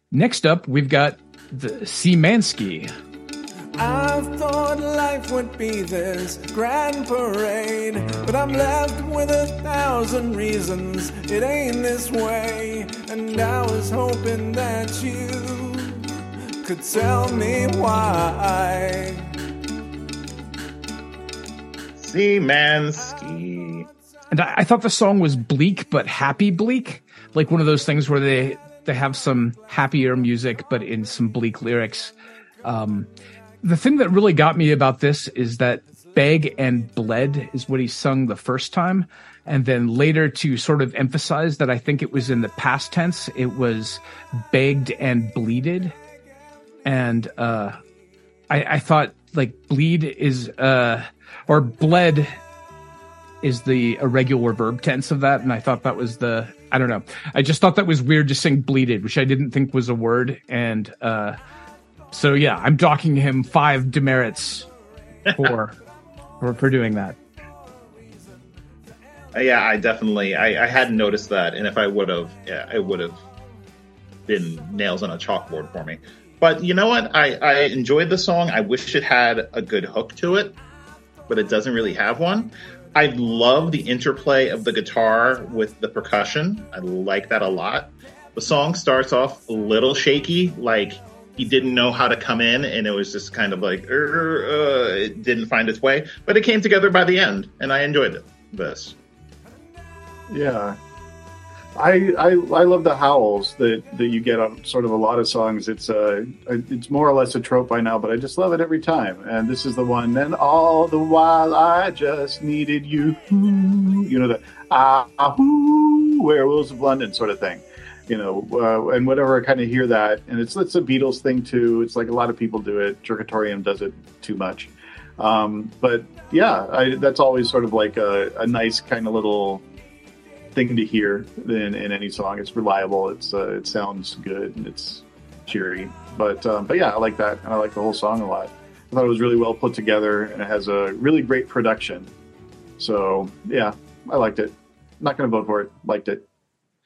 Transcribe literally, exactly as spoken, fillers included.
Next up, we've got the Seamanski. I thought life would be this grand parade, but I'm left with a thousand reasons it ain't this way. And I was hoping that you could tell me why. Seamanski. And I, I thought the song was bleak, but happy bleak. Like one of those things where they, they have some happier music, but in some bleak lyrics. Um, The thing that really got me about this is that beg and bled is what he sung the first time. And then later to sort of emphasize that I think it was in the past tense, it was begged and bleeded. And uh, I, I thought like bleed is, uh, or bled is the irregular verb tense of that. And I thought that was the, I don't know. I just thought that was weird to sing bleeded, which I didn't think was a word. And, uh, So yeah, I'm docking him five demerits for for, for doing that. Uh, yeah, I definitely I, I hadn't noticed that, and if I would have, yeah, it would have been nails on a chalkboard for me. But you know what? I, I enjoyed the song. I wish it had a good hook to it, but it doesn't really have one. I love the interplay of the guitar with the percussion. I like that a lot. The song starts off a little shaky, like he didn't know how to come in, and it was just kind of like, uh, it didn't find its way. But it came together by the end, and I enjoyed it. This. Yeah. I, I I love the howls that, that you get on sort of a lot of songs. It's uh it's more or less a trope by now, but I just love it every time. And this is the one. And all the while I just needed you, you know, the ah, ah whoo, Werewolves of London sort of thing. You know, uh, and whenever I kind of hear that, and it's it's a Beatles thing too. It's like a lot of people do it. Jerkatorium does it too much, um, but yeah, I, that's always sort of like a, a nice kind of little thing to hear in, in any song. It's reliable. It's uh, it sounds good and it's cheery. But um, but yeah, I like that, and I like the whole song a lot. I thought it was really well put together, and it has a really great production. So yeah, I liked it. Not going to vote for it. Liked it.